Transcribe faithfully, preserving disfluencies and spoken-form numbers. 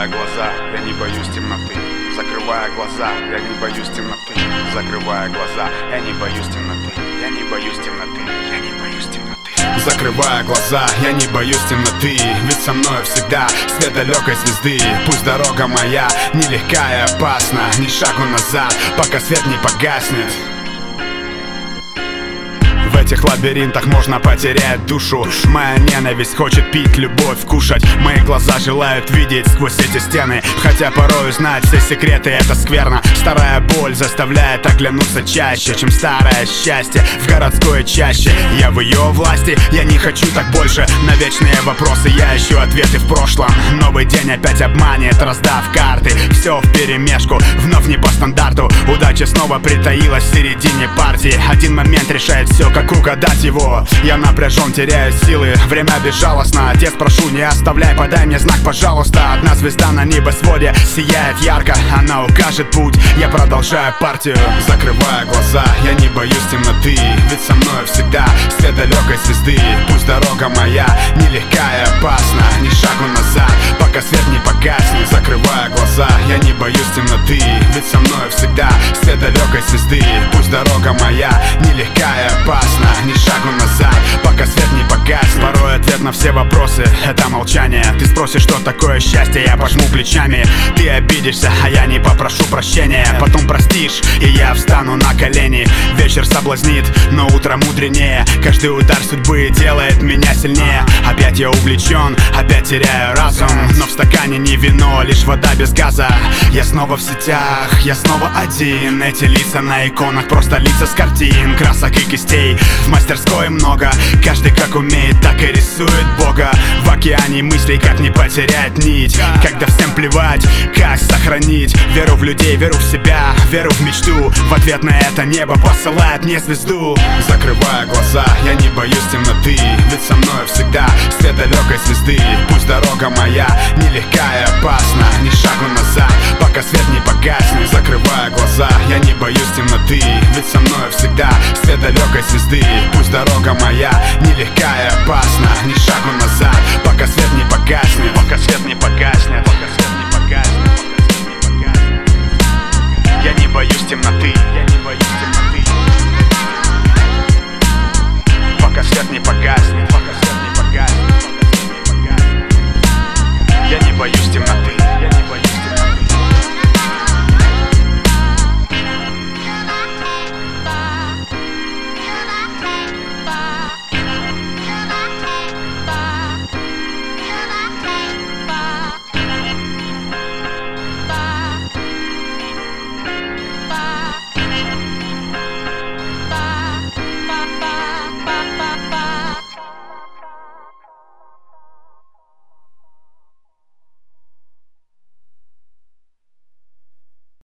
глаза, я не боюсь темноты. Закрывая глаза, я не боюсь темноты. Закрывая глаза, я не боюсь темноты. Я не боюсь темноты, я не боюсь темноты. Закрывая глаза, я не боюсь темноты. Ведь со мной всегда свет далекой звезды. Пусть дорога моя нелегка и опасна, ни шагу назад, пока свет не погаснет. В этих лабиринтах можно потерять душу. Моя ненависть хочет пить, любовь кушать. Мои глаза желают видеть сквозь эти стены, хотя порою знать все секреты это скверно. Старая боль заставляет оглянуться чаще, чем старое счастье в городской чаще. Я в ее власти, я не хочу так больше. На вечные вопросы я ищу ответы в прошлом. Новый день опять обманет, раздав карты. Все вперемешку, вновь не по стандарту. Удача снова притаилась в середине партии. Один момент решает все, как угадать его. Я напряжен, теряю силы, время безжалостно. Отец, прошу, не оставляй, подай мне знак, пожалуйста. Одна звезда на небосводе сияет ярко, она укажет путь, я продолжаю партию. Закрывая глаза, я не боюсь темноты. Ведь со мной всегда свет далекой звезды. Пусть дорога моя нелегка и опасна, ни шагу назад, пока свет не погаснет. Закрывая глаза, я не боюсь темноты. Ведь со мной всегда свет далекой звезды. Пусть дорога моя нелегка и опасна, ни шагу назад, пока свет не погаснет. Порой ответ на все вопросы — это молчание. Ты спросишь, что такое счастье, я пожму плечами. Ты обидишься, а я не попрошу прощения. Потом простишь, и я встану на колени. Вечер соблазнит, но утро мудренее. Каждый удар судьбы делает меня сильнее. Опять я увлечен, опять теряю разум. Но в стакане не вино, лишь вода без газа. Я снова в сетях, я снова один. Эти лица на иконах просто лица с картин. Красок и кистей в мастерской много. Каждый как умеет, так и рисует Бога. В океане мыслей, как не потерять нить. Когда всем плевать, как сохранить веру в людей, веру в себя, веру в мечту. В ответ на это небо посылает мне звезду. Закрывая глаза, я не боюсь темноты. Ведь со мной всегда свет далекой звезды. Пусть дорога моя нелегка и опасна, ни шагу назад, пока свет не погаснет. Закрывая глаза, я не боюсь темноты. Ведь со мной всегда свет далекой звезды. Пусть дорога моя нелегка и опасна, ни шагу назад, пока свет не погаснет. Пока свет не погаснет, пока свет не погаснет, пока свет не погаснет. Я не боюсь темноты, я не боюсь темноты. Пока свет не погаснет.